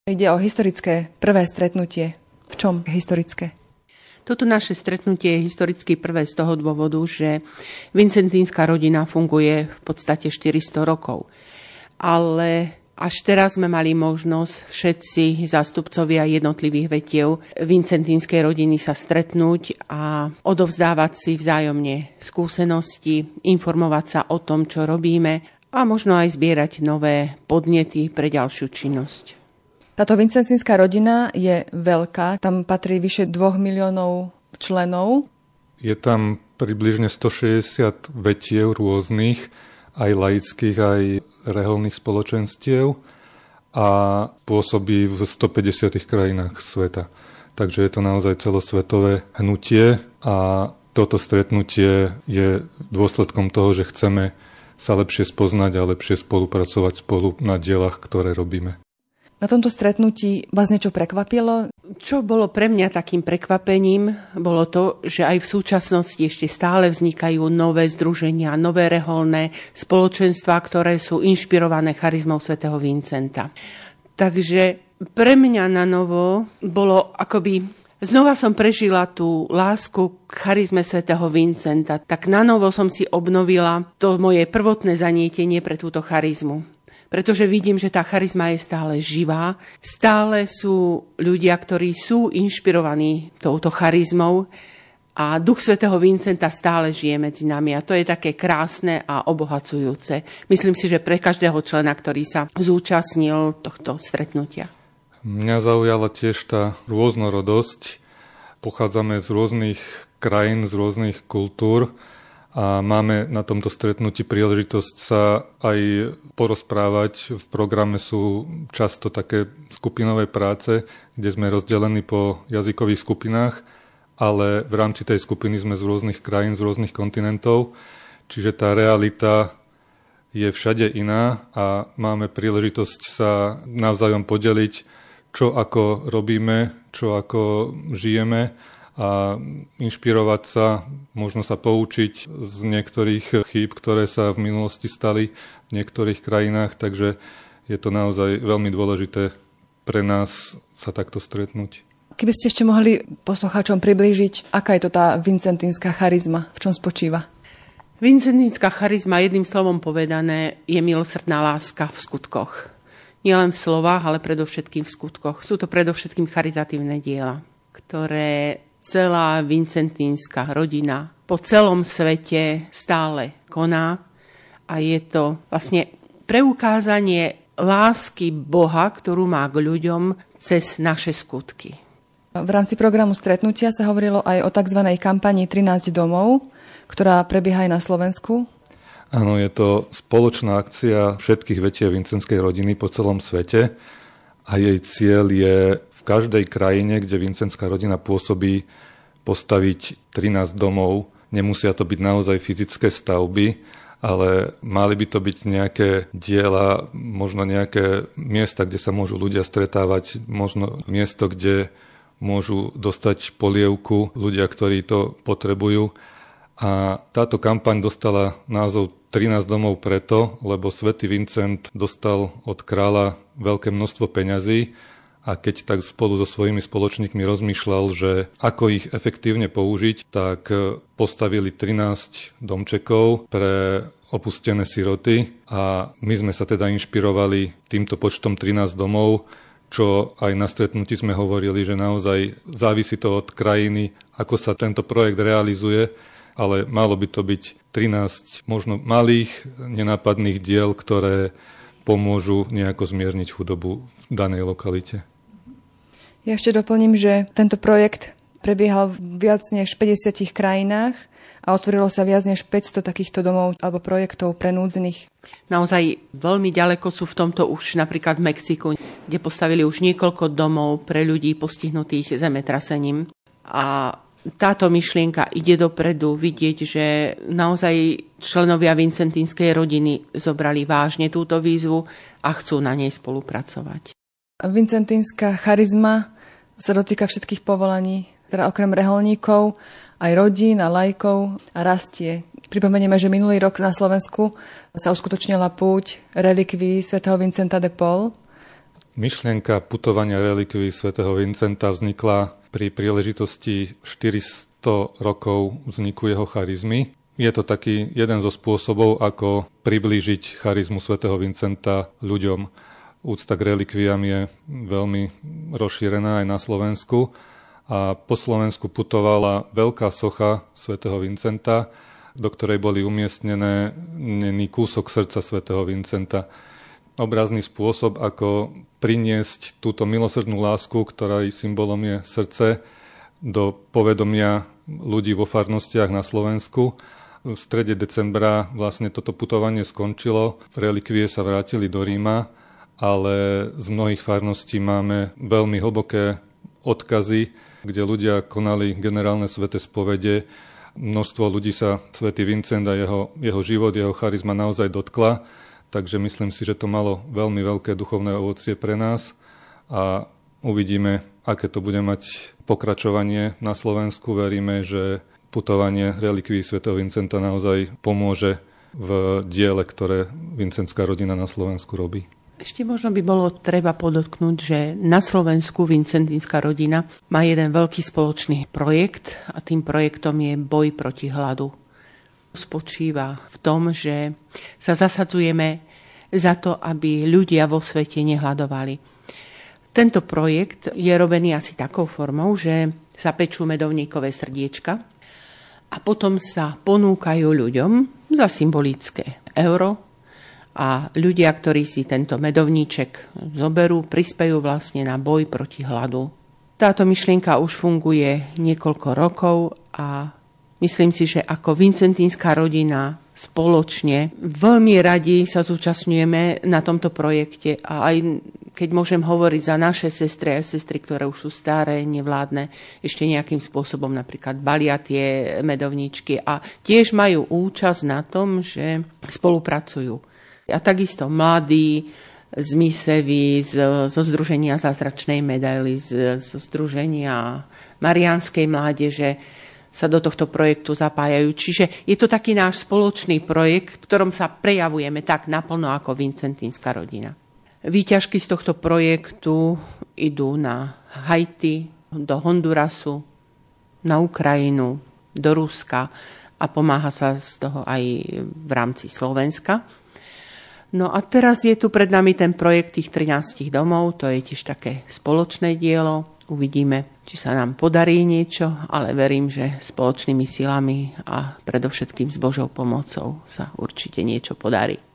Ide o historické prvé stretnutie. V čom historické? Toto naše stretnutie je historicky prvé z toho dôvodu, že vincentínska rodina funguje v podstate 400 rokov. Ale až teraz sme mali možnosť všetci zástupcovia jednotlivých vetiev vincentínskej rodiny sa stretnúť a odovzdávať si vzájomne skúsenosti, informovať sa o tom, čo robíme a možno aj zbierať nové podnety pre ďalšiu činnosť. Táto vincentínska rodina je veľká, tam patrí vyše 2 miliónov členov. Je tam približne 160 vetiev rôznych, aj laických, aj reholných spoločenstiev a pôsobí v 150 krajinách sveta. Takže je to naozaj celosvetové hnutie a toto stretnutie je dôsledkom toho, že chceme sa lepšie spoznať a lepšie spolupracovať spolu na dielach, ktoré robíme. Na tomto stretnutí vás niečo prekvapilo? Čo bolo pre mňa takým prekvapením, bolo to, že aj v súčasnosti ešte stále vznikajú nové združenia, nové reholné spoločenstvá, ktoré sú inšpirované charizmou svätého Vincenta. Takže pre mňa na novo bolo akoby... Znova som prežila tú lásku k charizme svätého Vincenta. Tak na novo som si obnovila to moje prvotné zanietenie pre túto charizmu. Pretože vidím, že tá charizma je stále živá. Stále sú ľudia, ktorí sú inšpirovaní touto charizmou a duch svätého Vincenta stále žije medzi nami. A to je také krásne a obohacujúce. Myslím si, že pre každého člena, ktorý sa zúčastnil tohto stretnutia. Mňa zaujala tiež tá rôznorodosť. Pochádzame z rôznych krajín, z rôznych kultúr. A máme na tomto stretnutí príležitosť sa aj porozprávať. V programe sú často také skupinové práce, kde sme rozdelení po jazykových skupinách, ale v rámci tej skupiny sme z rôznych krajín, z rôznych kontinentov. Čiže tá realita je všade iná a máme príležitosť sa navzájom podeliť, čo ako robíme, čo ako žijeme, a inšpirovať sa, možno sa poučiť z niektorých chýb, ktoré sa v minulosti stali v niektorých krajinách, takže je to naozaj veľmi dôležité pre nás sa takto stretnúť. Keby ste ešte mohli poslucháčom priblížiť, aká je to tá vincentínska charizma, v čom spočíva? Vincentínska charizma, jedným slovom povedané, je milosrdná láska v skutkoch. Nielen v slovách, ale predovšetkým v skutkoch. Sú to predovšetkým charitatívne diela, ktoré celá vincentínska rodina po celom svete stále koná a je to vlastne preukázanie lásky Boha, ktorú má k ľuďom cez naše skutky. V rámci programu stretnutia sa hovorilo aj o tzv. Kampanii 13 domov, ktorá prebieha aj na Slovensku. Áno, je to spoločná akcia všetkých vetiev vincentskej rodiny po celom svete a jej cieľ je v každej krajine, kde vincentská rodina pôsobí, postaviť 13 domov. Nemusia to byť naozaj fyzické stavby, ale mali by to byť nejaké diela, možno nejaké miesta, kde sa môžu ľudia stretávať, možno miesto, kde môžu dostať polievku ľudia, ktorí to potrebujú. A táto kampaň dostala názov 13 domov preto, lebo svätý Vincent dostal od kráľa veľké množstvo peňazí a keď tak spolu so svojimi spoločníkmi rozmýšľal, že ako ich efektívne použiť, tak postavili 13 domčekov pre opustené siroty a my sme sa teda inšpirovali týmto počtom 13 domov, čo aj na stretnutí sme hovorili, že naozaj závisí to od krajiny, ako sa tento projekt realizuje, ale malo by to byť 13 možno malých, nenápadných diel, ktoré pomôžu nejako zmierniť chudobu v danej lokalite. Ja ešte doplním, že tento projekt prebiehal v viac než 50 krajinách a otvorilo sa viac než 500 takýchto domov alebo projektov pre núdznych. Naozaj veľmi ďaleko sú v tomto už napríklad v Mexiku, kde postavili už niekoľko domov pre ľudí postihnutých zemetrasením. A táto myšlienka ide dopredu, vidieť, že naozaj členovia vincentínskej rodiny zobrali vážne túto výzvu a chcú na nej spolupracovať. Vincentínska charizma sa dotýka všetkých povolaní, teda okrem reholníkov, aj rodín a laikov a rastie. Pripomenieme, že minulý rok na Slovensku sa uskutočnila púť relikví svätého Vincenta de Paul. Myšlienka putovania relikvií svätého Vincenta vznikla pri príležitosti 400 rokov vzniku jeho charizmy. Je to taký jeden zo spôsobov, ako priblížiť charizmu svätého Vincenta ľuďom. Úcta k relikviám je veľmi rozšírená aj na Slovensku a po Slovensku putovala veľká socha svätého Vincenta, do ktorej boli umiestnené kúsok srdca svätého Vincenta. Obrazný spôsob, ako priniesť túto milosrdnú lásku, ktorej symbolom je srdce, do povedomia ľudí vo farnostiach na Slovensku. V strede decembra vlastne toto putovanie skončilo, relikvie sa vrátili do Ríma, ale z mnohých farností máme veľmi hlboké odkazy, kde ľudia konali generálne sväté spovede. Množstvo ľudí sa svätý Vincent a jeho život, jeho charizma naozaj dotkla. Takže myslím si, že to malo veľmi veľké duchovné ovocie pre nás a uvidíme, aké to bude mať pokračovanie na Slovensku. Veríme, že putovanie relikvií svätého Vincenta naozaj pomôže v diele, ktoré vincentská rodina na Slovensku robí. Ešte možno by bolo treba podotknúť, že na Slovensku vincentínska rodina má jeden veľký spoločný projekt a tým projektom je boj proti hladu. Spočíva v tom, že sa zasadzujeme za to, aby ľudia vo svete nehladovali. Tento projekt je robený asi takou formou, že sa pečú medovníkové srdiečka a potom sa ponúkajú ľuďom za symbolické euro a ľudia, ktorí si tento medovníček zoberú, prispejú vlastne na boj proti hladu. Táto myšlienka už funguje niekoľko rokov a myslím si, že ako vincentínska rodina spoločne veľmi radi sa zúčastňujeme na tomto projekte a aj keď môžem hovoriť za naše sestry a sestry, ktoré už sú staré, nevládne, ešte nejakým spôsobom napríklad balia tie medovníčky a tiež majú účasť na tom, že spolupracujú. A takisto mladí z Misevi, zo Združenia Zázračnej medaily, zo Združenia Mariánskej mládeže sa do tohto projektu zapájajú. Čiže je to taký náš spoločný projekt, v ktorom sa prejavujeme tak naplno ako vincentínska rodina. Výťažky z tohto projektu idú na Haiti, do Hondurasu, na Ukrajinu, do Ruska a pomáha sa z toho aj v rámci Slovenska. No a teraz je tu pred nami ten projekt tých 13 domov, to je tiež také spoločné dielo. Uvidíme, či sa nám podarí niečo, ale verím, že spoločnými silami a predovšetkým s Božou pomocou sa určite niečo podarí.